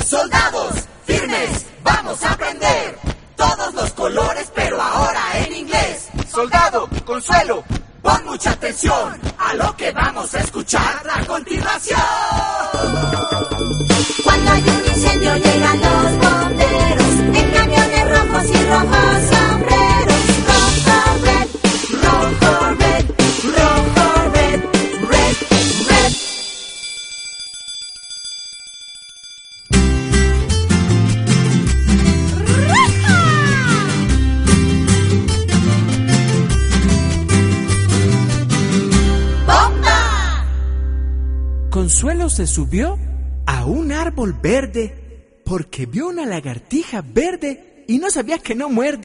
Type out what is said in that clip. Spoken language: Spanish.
Soldados, firmes, vamos a aprender todos los colores, pero ahora en inglés. Soldado, Consuelo, pon mucha atención a lo que vamos a escuchar a continuación. Cuando hay un incendio llegan los bomberos en camiones rojos y rojos sombreros. Rojo, red, rojo, red, rojo, red, red, red. ¡Bomba! Consuelo se subió a un árbol verde porque vio una lagartija verde y no sabía que no muerde.